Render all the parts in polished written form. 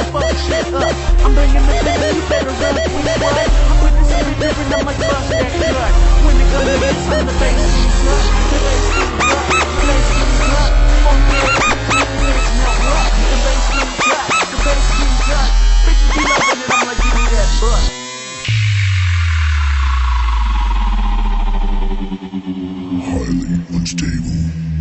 fuck shit up. I'm bringing the venom, you better run quick, what? I'm with this every different, I'm like bust that cut. When it comes to this, I'm the bass king cut. The bass king cut, the bass king cut. Funky ass bitch, bitch, now what? The bass king cut, the bass king cut. Bitches be loving it, I'm like give me that butt. Highly unstable.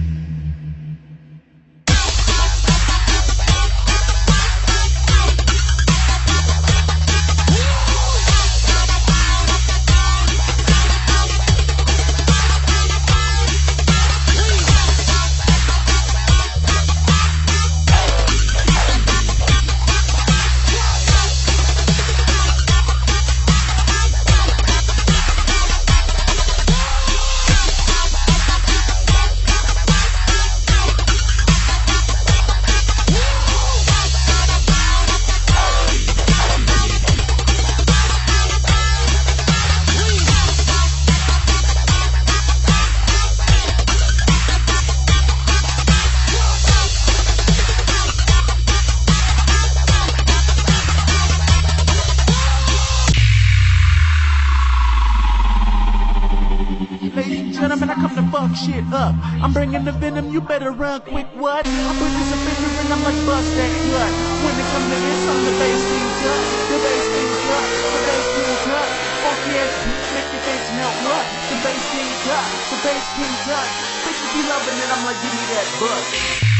Ladies and gentlemen, I come to fuck shit up. I'm bringing the venom, you better run quick, what? I'm with this offender and I'm like bust that cut. When it come to this, I'm the bass king cut. The bass king cut, the bass king cut. Funky ass bitch, make your face melt, what? The bass king cut, the bass king cut. Bitches be loving it, I'm like give me that butt.